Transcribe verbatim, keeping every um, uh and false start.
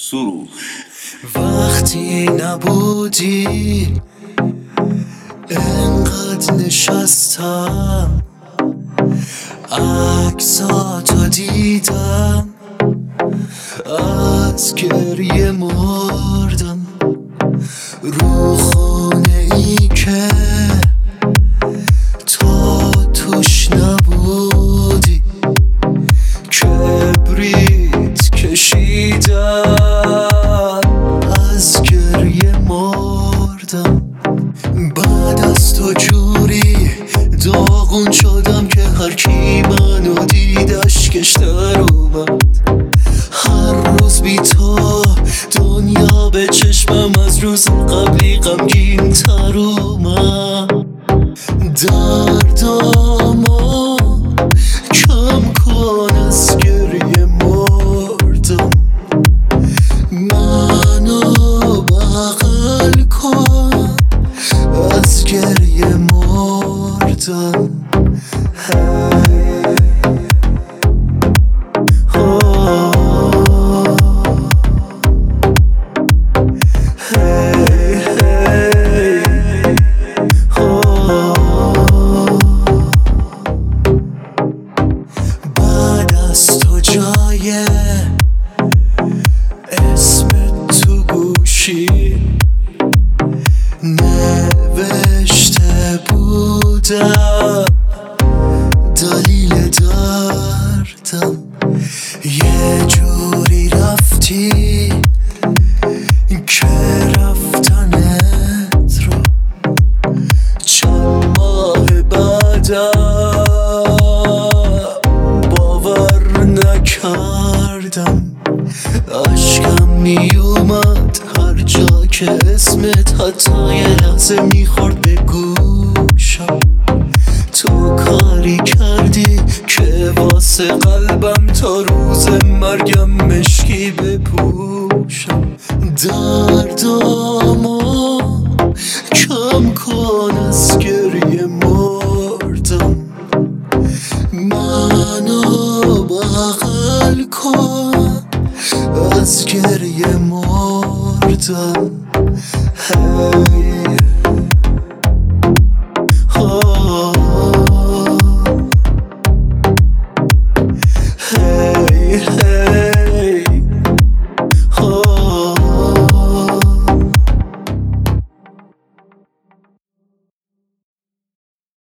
سروش. وقتی نبودی انقدر نشستم عکساتو دیدم، از گریه مردم رو خونه ای که تو توش نبودی. کبریت کشیدم از گریه مردم. بعد از تو جوری داغون شدم که هر کی منو دید اشکش در اومد. هر روز بی تو دنیا به چشمم از روز قبلی غمگین تر اومد. دردامو کم کن از گریه مردم، منو بغل کن از گریه مردم. اسم تو گوشی نوشته بودم دلیل دردم. یه جوری رفتی که رفتنت رو چند ماه بعدم باور نکردم. عشقم میومد هر جا که اسمت حتی یه لحظه میخورد به گوشم. تو کاری کردی که واسه قلبم تا روز مرگم مشکی بپوشم. دردامو کم کن از گریه مردم، منو بغل کن از گریه مردم. hey